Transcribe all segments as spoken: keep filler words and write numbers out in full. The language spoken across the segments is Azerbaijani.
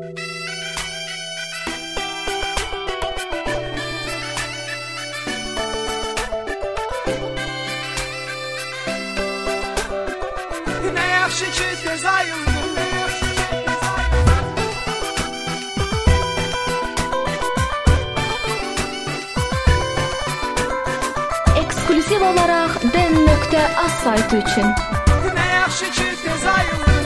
Ne yaxşı ki tez ayıldım. Ekskluziv olaraq den nöqtə az saytı üçün. Ne yaxşı ki tez ayıldım.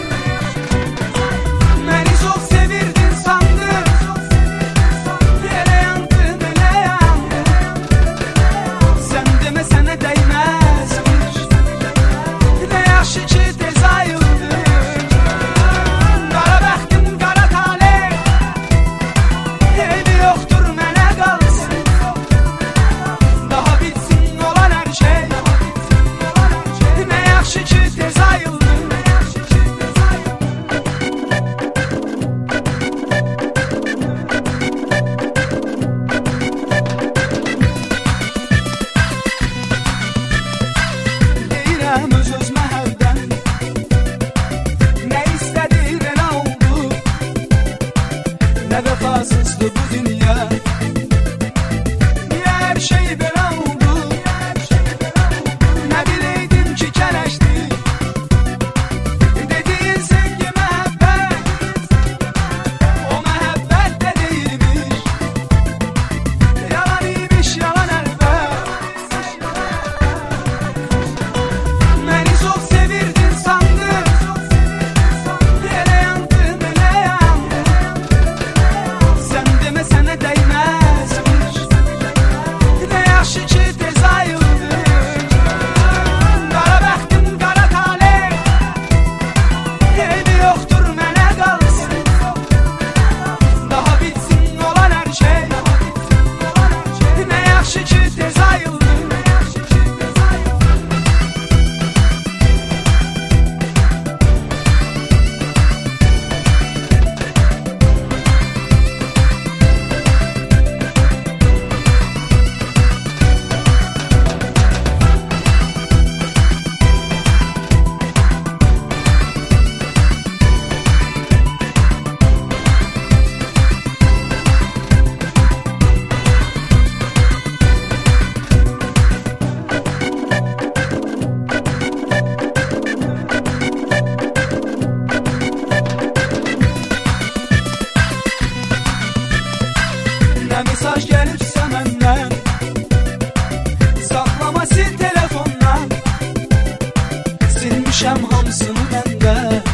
Məni çox sevirdin sandım. Yerə yandım, elə yandım. Sən demə sənə dəyməzmiş. Ne yaxşı ki tez ayıldım. Qara bəxtim, qara talih. Eybi yoxdur mənə qalsın. Daha bitsin olan hər şey. Ne yaxşı ki tez ayıldım. Deyirəm öz-özmə hərdən. Nə istədir elə oldu. Nə vəfasızdır bu dünya. Niyə hər şey belə oldu. Nə biləydim ki kələşdir. Dediyin sevgi məhəbbət. O məhəbbət də deyilmiş. Yalan imiş, yalan əlbət. Məni çox sevirdin sandım. Yerə yandım, elə yandım. Sən demə sənə dəyməzmiş. Ne yaxşı ki tez ayıldım. Qara bəxtim, qara talih. Eybi yoxdur mənə qalsın. Daha bitsin olan hər şey. Ne yaxşı ki tez ayıldım. Nə mesaj gəlibsə məndən. Saxlama sil telefondan. Silmişəm hamısını məndə.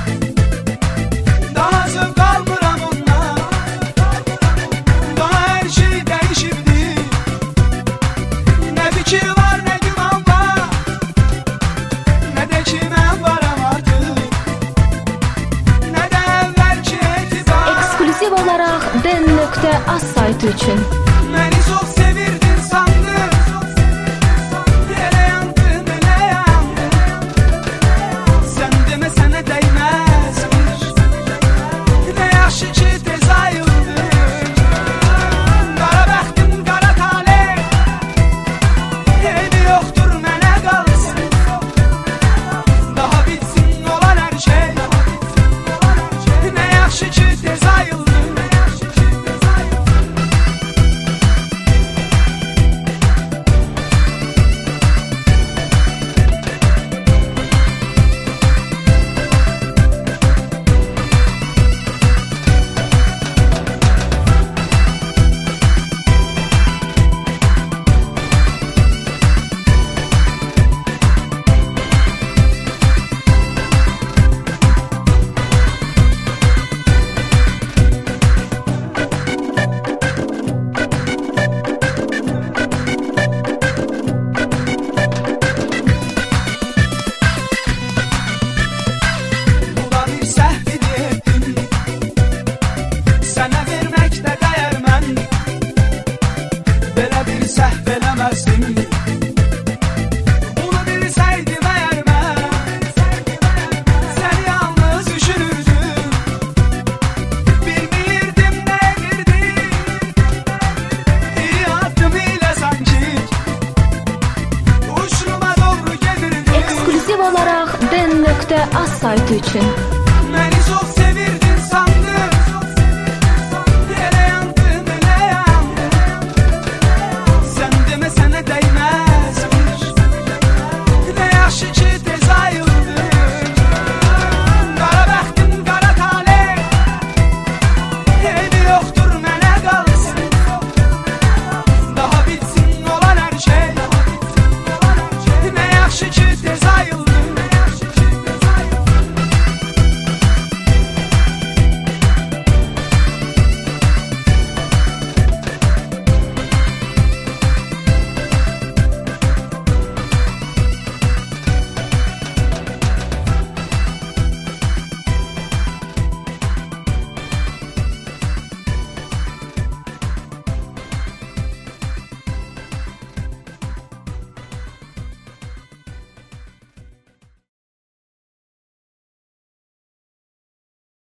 Daha zövq almıram ondan. Daha hər şey dəyişibdir. Nə fikir var, nə güman var. Nə də ki mən varam artıq. Nə də əvvəlki etibar. Ekskluziv olaraq den nöqtə az saytı üçün. Məni çox sevirdin sandım. Yerə yandım, elə yandım. Sən demə sənə dəyməzmiş. Ne yaxşı ki tez ayıldım. Qara bəxtim, qara talih. Eybi yoxdur mənə qalsın. Daha bitsin olan hər şey. Ne yaxşı ki tez ayıldım. Az saytı üçün.